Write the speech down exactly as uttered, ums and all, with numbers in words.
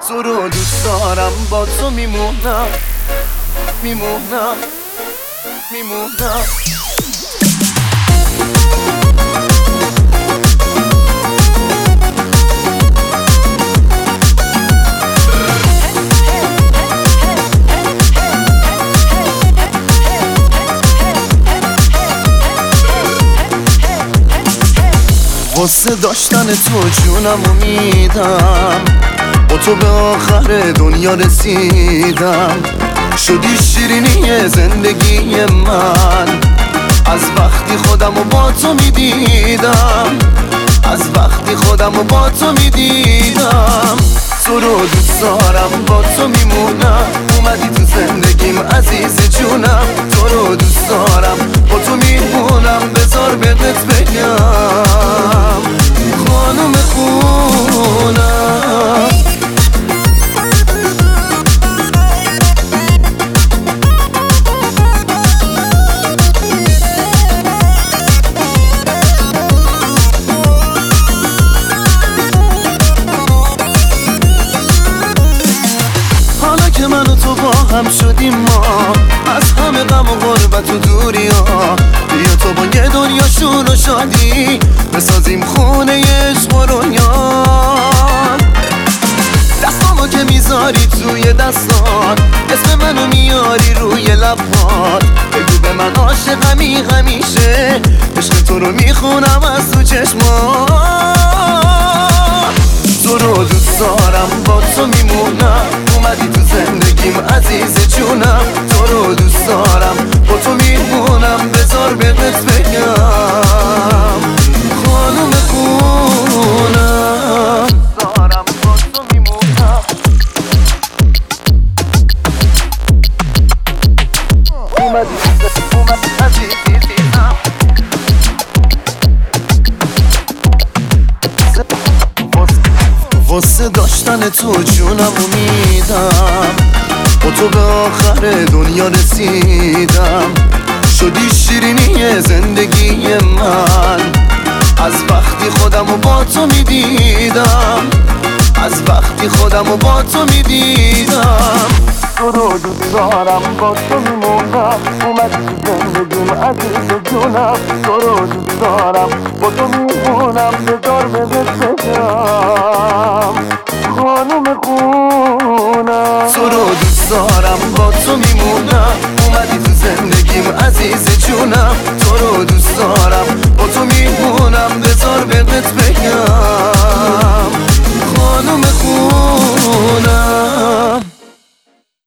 تو رو دوست دارم، با تو میمونم میمونم میمونم. واسه داشتن تو جونمو میدم، با تو به آخر دنیا رسیدم. شدی شیرینی زندگی من، از وقتی خودمو با تو میدیدم، از وقتی خودمو با تو میدیدم. تو رو دوست دارم، با تو میمونم، اومدی تو زندگیم عزیز جونم. تو رو دوست دارم، با تو میمونم، بذار بهت بگم خانم خونم. که من و تو با هم شدیم، ما از همه غم و غربت و دوری ها. بیا تو با یه دنیا شون و شادی بسازیم خونه عشق و رویان. دستامو که میذاری توی دستان، اسم منو میاری روی لبات. بگو به من عاشقمی همیشه، عشق تو رو میخونم از تو چشمات. تو رو دوست دارم، با تو میمونم، اومدی تو زندگیم عزیز جونم. تو رو دوست دارم، با تو میمونم، بذار بهت بگم خانم خونم. دارم با تو میمونم، اومدی اومدی عزیزی دیدم. واسه داشتن تو جونمو میدم، با تو به آخر دنیا رسیدم. شدی شیرینی زندگی من، از وقتی خودمو با تو میدیدم، از وقتی خودمو با تو میدیدم. تو رو دوست دارم، با تو میمونم، اومدی تو زندگیم عزیز جونم. تو رو دوست دارم، با تو میمونم، بذار بهت بگم خانم خونم. تو رو دوست دارم، با تو میمونم، اومدی تو زندگیم عزیز جونم. تو رو دوست دارم، با تو میمونم، بذار بهت بگم